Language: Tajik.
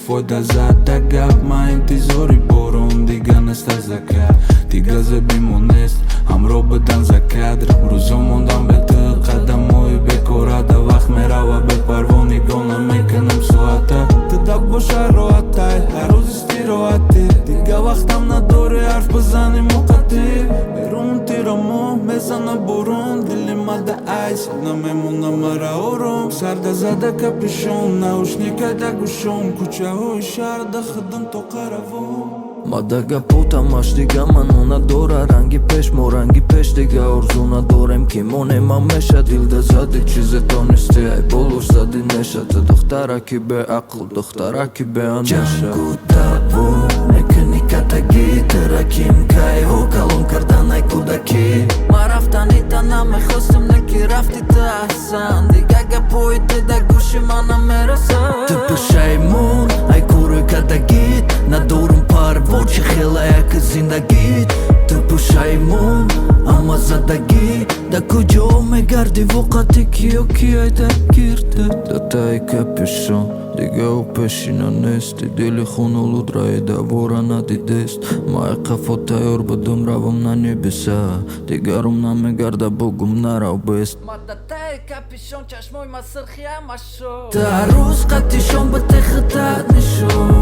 телефода зада гап ма интизори борон дига нест аза кард дига зебимонест ҳамроҳ бидан за кадр рӯзо мондам бету қадамои бекорада вақт мерава бепарво нигоҳ намекунам соата ту так боша роҳатай ҳар рӯз истироҳатӣ дига вақтам надори ҳарф бизаним муқатӣ берун тирамо мезана борон дили мада айс намемонам мара ором сарда зада капишон наушника да гӯшом кӯчаҳои шаҳр да хидм то қаравон мадага потамаш дига мано надора ранги пеш мо ранги пеш дига орзу надорем ки монем ҳамеша дилда зади чизе донисти ай болуш зади неша ту духтараки беақл духтараки беандеша ҷангу даво мекунӣ катагӣ тераким кайҳо калон карданай кӯдакӣ ма рафтанита намехостам неки рафти ту аҳсан дига гапои ту да гӯши ман намерасад ту пушаймон ай кӯрӯи кадагит надорум парво чӣ хела яки зиндагит ту пушаймон амма задагӣ да куҷо мегарди воқати киё киайда гирда датаи капишон дига у пешина нести дили хунолуд раида вора надидест май қафо тайёр будум равам на небеса дигарум намегарда бугум нарав бест мадатаи капишон чашмои ма сирхиама шуд ту ҳар рӯз қатишон ба техитат нишон